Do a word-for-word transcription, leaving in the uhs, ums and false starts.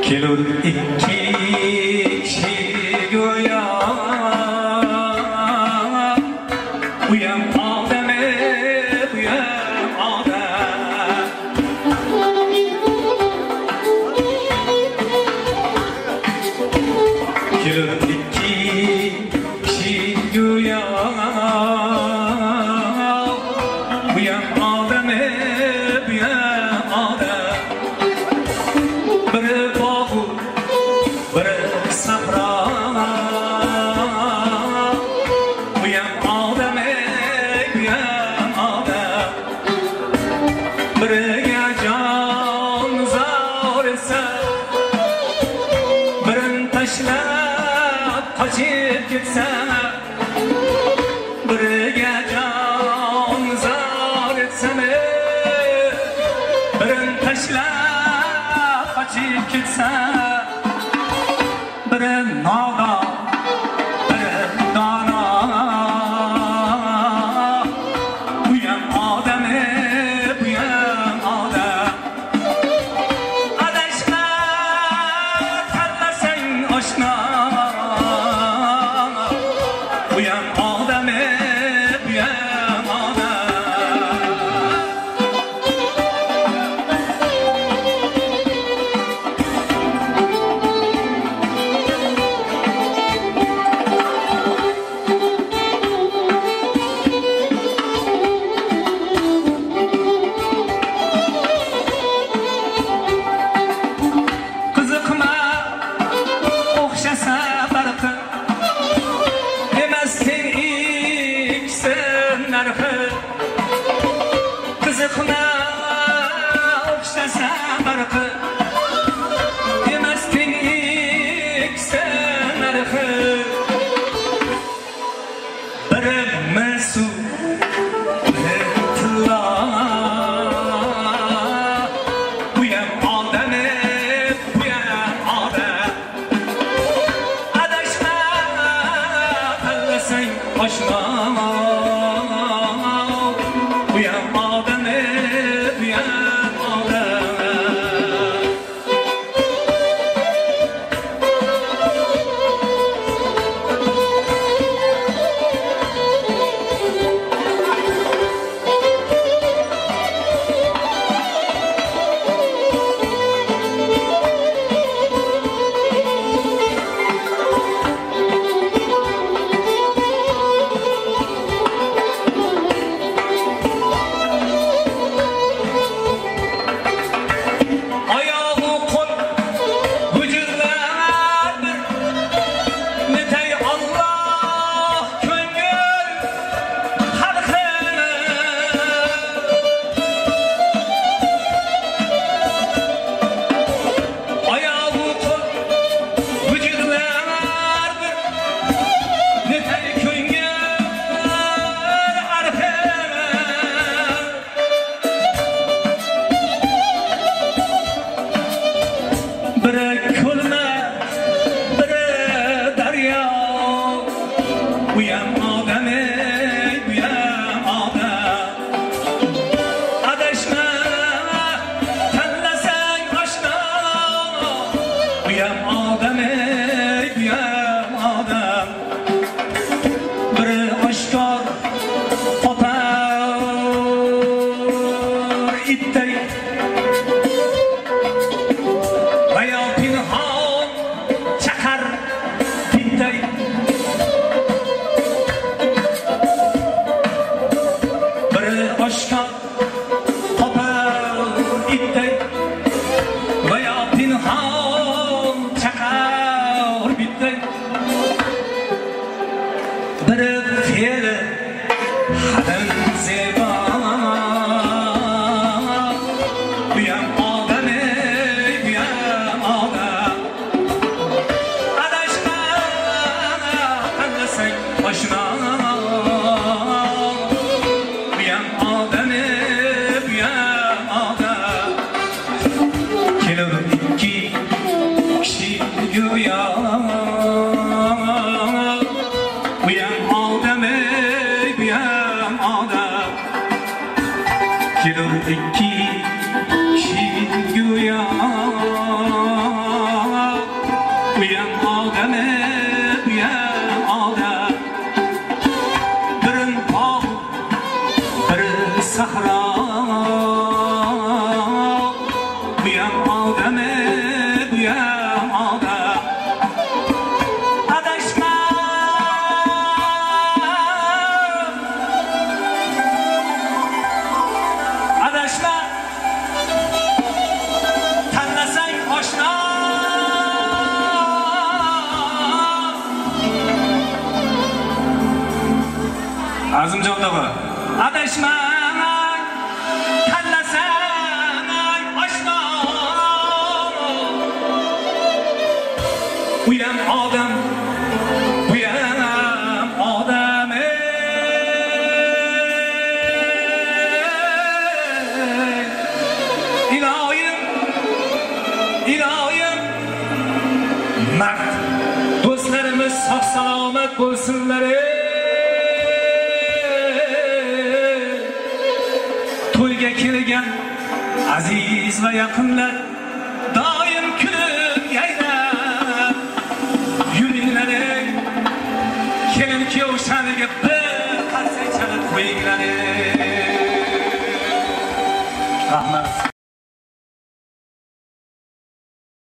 Kelur ikki kishi go'yo bu ham odam bu ham odam kelur ikki kishi go'yo bu ham odam bu ham odam biri biriga jon zor etsa birin tashlab qochib ketsa biriga jon zor etsa birin tashlab qochib ketsa biri nodon biri dono bu ham odam qiziqma o'xshasa barqi emas teng ikkisi narxi biri mas'ul biri tillo bu ham odam bu ham odam adashma tanlasang oshno bu ham odam bu ham odam Kelur ikki kishi go'yo buyam odam buyam odam adashma adashma tanlasang oshno Azimjon tog'a adashma Buyam odam, buyam odam iloyim, iloyim mard do'stlarimiz sog' salomat bo'lsinlar. To'yga kelgan aziz va yaqinlar doim kulib yayrab yuringlar. Kelin kuyov shaniga bir qarsak chalib qo'yinglar. Rahmat.